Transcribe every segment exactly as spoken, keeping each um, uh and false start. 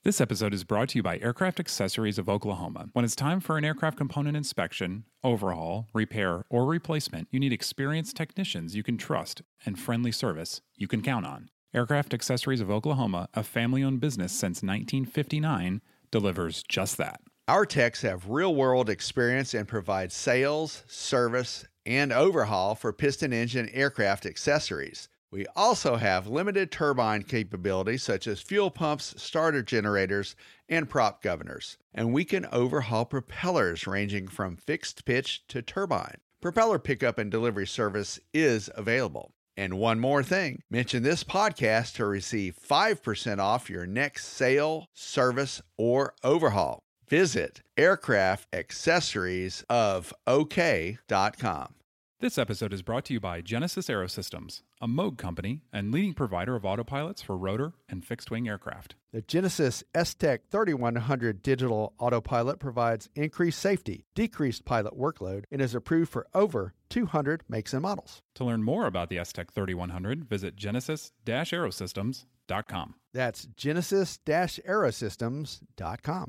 This episode is brought to you by Aircraft Accessories of Oklahoma. When it's time for an aircraft component inspection, overhaul, repair, or replacement, you need experienced technicians you can trust and friendly service you can count on. Aircraft Accessories of Oklahoma, a family-owned business since nineteen fifty-nine, delivers just that. Our techs have real-world experience and provide sales, service, and overhaul for piston engine aircraft accessories. We also have limited turbine capabilities such as fuel pumps, starter generators, and prop governors. And we can overhaul propellers ranging from fixed pitch to turbine. Propeller pickup and delivery service is available. And one more thing, mention this podcast to receive five percent off your next sale, service, or overhaul. Visit aircraft accessories of O K dot com. This episode is brought to you by Genesis Aerosystems, a Moog company and leading provider of autopilots for rotor and fixed-wing aircraft. The Genesis S-Tech thirty-one hundred digital autopilot provides increased safety, decreased pilot workload, and is approved for over two hundred makes and models. To learn more about the S-Tech thirty-one hundred, visit genesis dash aerosystems dot com. That's genesis dash aerosystems dot com.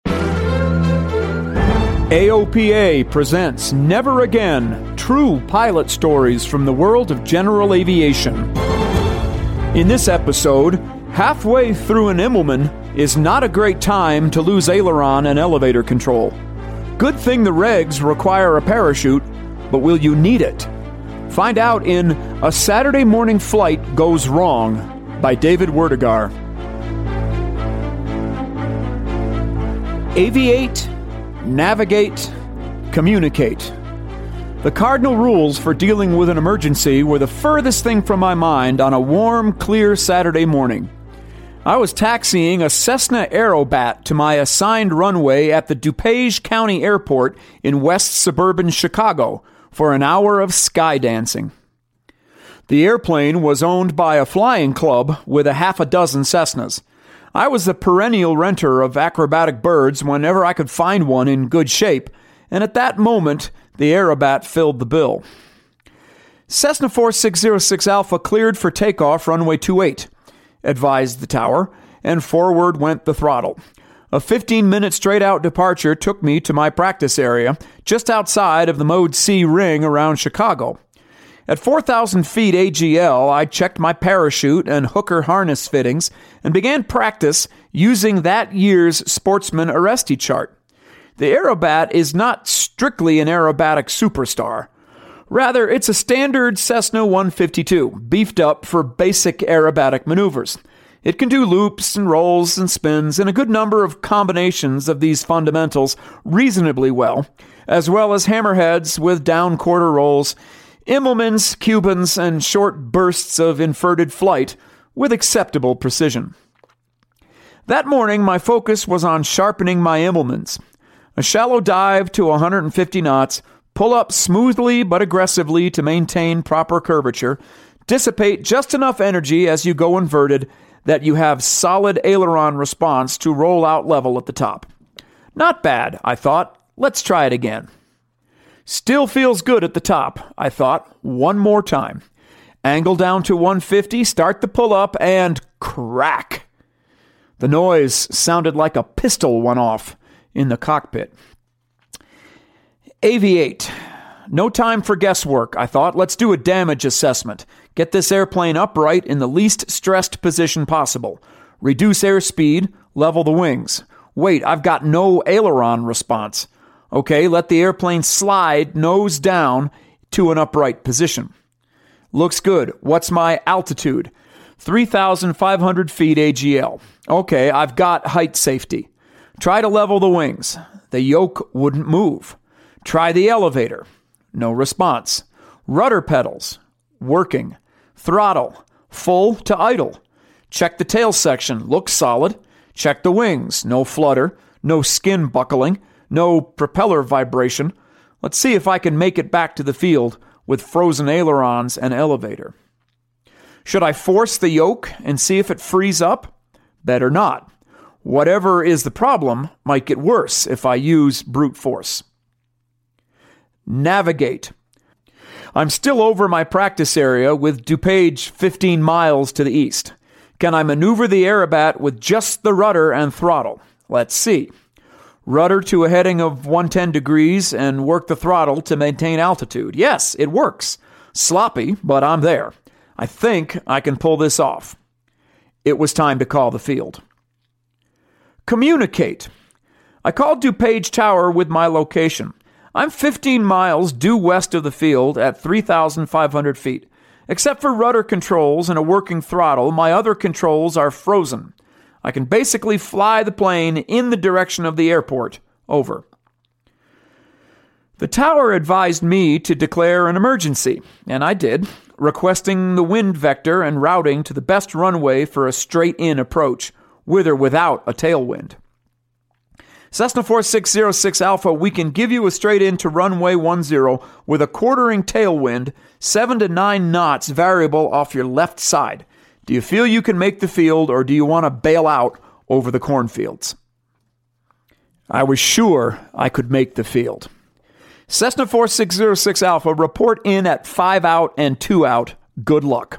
A O P A presents Never Again, true pilot stories from the world of general aviation. In this episode, halfway through an Immelman is not a great time to lose aileron and elevator control. Good thing the regs require a parachute, but will you need it? Find out in A Saturday Morning Flight Goes Wrong by David Werdegar. Aviate, navigate, communicate. The cardinal rules for dealing with an emergency were the furthest thing from my mind on a warm, clear Saturday morning. I was taxiing a Cessna Aerobat to my assigned runway at the DuPage County Airport in west suburban Chicago for an hour of sky dancing. The airplane was owned by a flying club with a half a dozen Cessnas. I was the perennial renter of acrobatic birds whenever I could find one in good shape, and at that moment, the Aerobat filled the bill. Cessna four six zero six Alpha cleared for takeoff runway two eight, advised the tower, and forward went the throttle. A fifteen-minute straight-out departure took me to my practice area, just outside of the Mode C ring around Chicago. At four thousand feet A G L, I checked my parachute and hooker harness fittings and began practice using that year's Sportsman Arresti chart. The Aerobat is not strictly an aerobatic superstar. Rather, it's a standard Cessna one fifty-two, beefed up for basic aerobatic maneuvers. It can do loops and rolls and spins and a good number of combinations of these fundamentals reasonably well, as well as hammerheads with down quarter rolls, Immelmans, Cubans, and short bursts of inverted flight with acceptable precision. That morning, my focus was on sharpening my Immelmans. A shallow dive to one hundred fifty knots, pull up smoothly but aggressively to maintain proper curvature, dissipate just enough energy as you go inverted that you have solid aileron response to roll out level at the top. Not bad, I thought. Let's try it again. Still feels good at the top, I thought. One more time. Angle down to one fifty, start the pull-up, and crack. The noise sounded like a pistol went off in the cockpit. Aviate. No time for guesswork, I thought. Let's do a damage assessment. Get this airplane upright in the least stressed position possible. Reduce airspeed, level the wings. Wait, I've got no aileron response. Okay, let the airplane slide nose down to an upright position. Looks good. What's my altitude? three thousand five hundred feet A G L. Okay, I've got height safety. Try to level the wings. The yoke wouldn't move. Try the elevator. No response. Rudder pedals. Working. Throttle. Full to idle. Check the tail section. Looks solid. Check the wings. No flutter. No skin buckling. No propeller vibration. Let's see if I can make it back to the field with frozen ailerons and elevator. Should I force the yoke and see if it frees up? Better not. Whatever is the problem might get worse if I use brute force. Navigate. I'm still over my practice area with DuPage fifteen miles to the east. Can I maneuver the Aerobat with just the rudder and throttle? Let's see. Rudder to a heading of one hundred ten degrees and work the throttle to maintain altitude. Yes, it works. Sloppy, but I'm there. I think I can pull this off. It was time to call the field. Communicate. I called DuPage Tower with my location. I'm fifteen miles due west of the field at three thousand five hundred feet. Except for rudder controls and a working throttle, my other controls are frozen. I can basically fly the plane in the direction of the airport. Over. The tower advised me to declare an emergency, and I did, requesting the wind vector and routing to the best runway for a straight-in approach, with or without a tailwind. Cessna four six zero six Alpha, we can give you a straight-in to runway one zero with a quartering tailwind, seven to nine knots variable off your left side. Do you feel you can make the field, or do you want to bail out over the cornfields? I was sure I could make the field. Cessna four six zero six Alpha, report in at five out and two out. Good luck.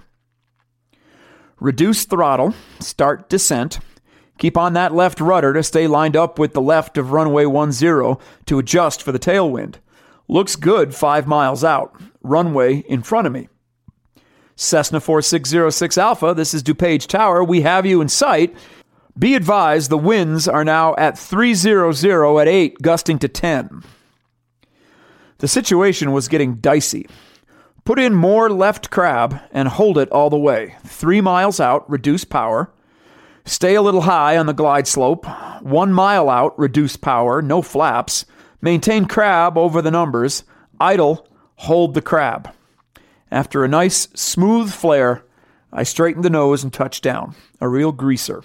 Reduce throttle. Start descent. Keep on that left rudder to stay lined up with the left of runway one zero to adjust for the tailwind. Looks good five miles out. Runway in front of me. Cessna four six zero six Alpha, this is DuPage Tower. We have you in sight. Be advised, the winds are now at three hundred at eight, gusting to ten. The situation was getting dicey. Put in more left crab and hold it all the way. Three miles out, reduce power. Stay a little high on the glide slope. One mile out, reduce power, no flaps. Maintain crab over the numbers. Idle, hold the crab. After a nice, smooth flare, I straightened the nose and touched down. A real greaser.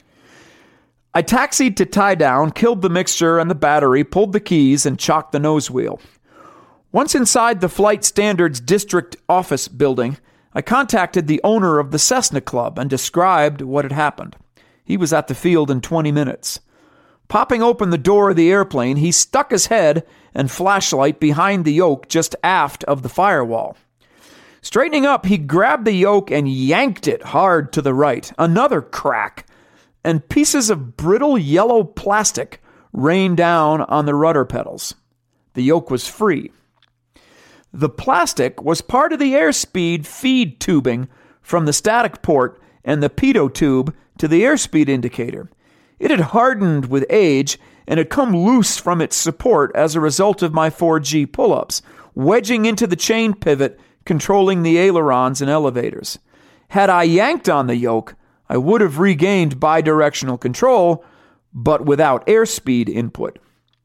I taxied to tie down, killed the mixture and the battery, pulled the keys, and chocked the nose wheel. Once inside the Flight Standards District Office building, I contacted the owner of the Cessna Club and described what had happened. He was at the field in twenty minutes. Popping open the door of the airplane, he stuck his head and flashlight behind the yoke just aft of the firewall. Straightening up, he grabbed the yoke and yanked it hard to the right. Another crack, and pieces of brittle yellow plastic rained down on the rudder pedals. The yoke was free. The plastic was part of the airspeed feed tubing from the static port and the pitot tube to the airspeed indicator. It had hardened with age and had come loose from its support as a result of my four G pull-ups, wedging into the chain pivot controlling the ailerons and elevators. Had I yanked on the yoke, I would have regained bidirectional control, but without airspeed input.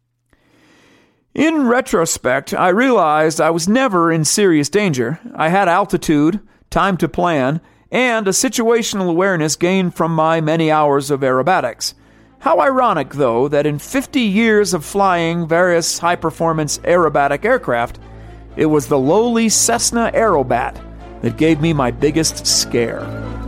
In retrospect, I realized I was never in serious danger. I had altitude, time to plan, and a situational awareness gained from my many hours of aerobatics. How ironic, though, that in fifty years of flying various high-performance aerobatic aircraft, it was the lowly Cessna Aerobat that gave me my biggest scare.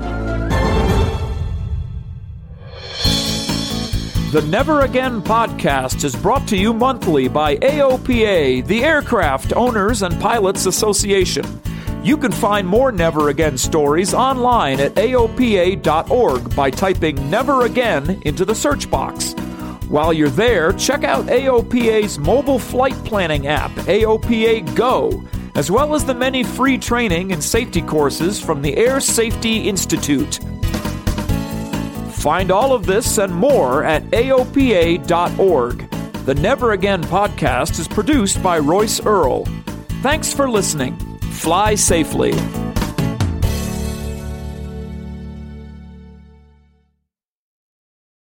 The Never Again podcast is brought to you monthly by A O P A, the Aircraft Owners and Pilots Association. You can find more Never Again stories online at A O P A dot org by typing Never Again into the search box. While you're there, check out A O P A's mobile flight planning app, A O P A Go, as well as the many free training and safety courses from the Air Safety Institute. Find all of this and more at A O P A dot org. The Never Again podcast is produced by Royce Earl. Thanks for listening. Fly safely.